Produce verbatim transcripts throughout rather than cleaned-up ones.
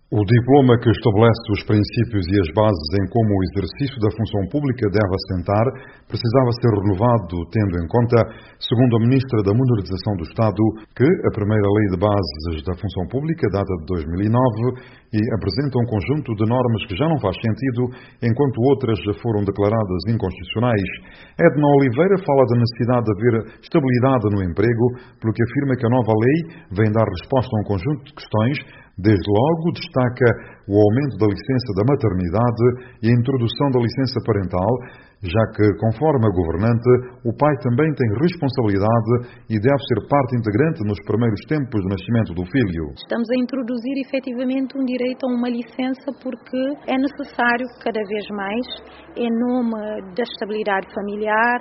O diploma que estabelece os princípios e as bases em como o exercício da função pública deve assentar precisava ser renovado, tendo em conta, segundo a Ministra da Modernização do Estado, que a primeira Lei de Bases da Função Pública data de dois mil e nove e apresenta um conjunto de normas que já não faz sentido, enquanto outras já foram declaradas inconstitucionais. Edna Oliveira fala da necessidade de haver estabilidade no emprego, pelo que afirma que a nova lei vem dar resposta a um conjunto de questões. Desde logo, destaca o aumento da licença da maternidade e a introdução da licença parental, já que, conforme a governante, o pai também tem responsabilidade e deve ser parte integrante nos primeiros tempos do nascimento do filho. Estamos a introduzir efetivamente um direito a uma licença porque é necessário cada vez mais, em nome da estabilidade familiar,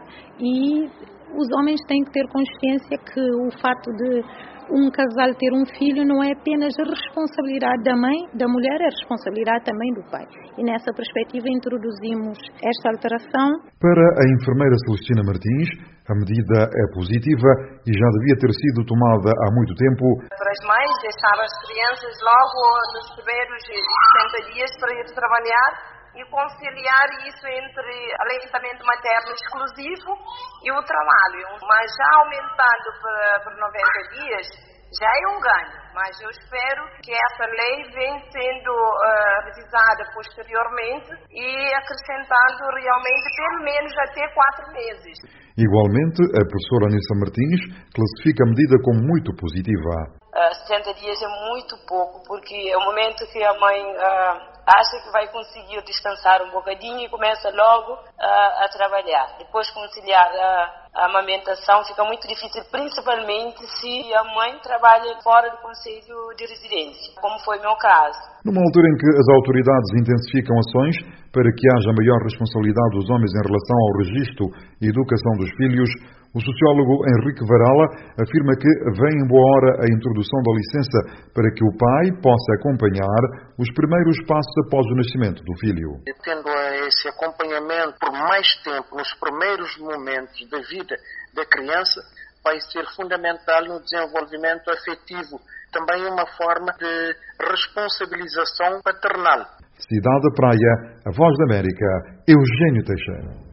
e os homens têm que ter consciência que o fato de um casal ter um filho não é apenas a responsabilidade da mãe, da mulher, é a responsabilidade também do pai. E nessa perspectiva introduzimos esta alteração. Para a enfermeira Celestina Martins, a medida é positiva e já devia ter sido tomada há muito tempo. Para as mães deixar as crianças logo nos primeiros sessenta dias para ir trabalhar e conciliar isso entre aleitamento materno exclusivo e o trabalho. Mas já aumentando para, para noventa dias, já é um ganho. Mas eu espero que essa lei venha sendo uh, revisada posteriormente e acrescentando realmente pelo menos até quatro meses. Igualmente, a professora Anissa Martins classifica a medida como muito positiva. Uh, sessenta dias é muito pouco, porque é o momento que a mãe uh, acha que vai conseguir descansar um bocadinho e começa logo uh, a trabalhar. Depois conciliar a, a amamentação fica muito difícil, principalmente se a mãe trabalha fora do conselho de residência, como foi o meu caso. Numa altura em que as autoridades intensificam ações para que haja maior responsabilidade dos homens em relação ao registro e educação dos filhos, o sociólogo Henrique Varela afirma que vem em boa hora a introdução da licença para que o pai possa acompanhar os primeiros passos após o nascimento do filho. Tendo esse acompanhamento por mais tempo nos primeiros momentos da vida da criança, vai ser fundamental no desenvolvimento afetivo, também uma forma de responsabilização paternal. Cidade da Praia, a Voz da América, Eugênio Teixeira.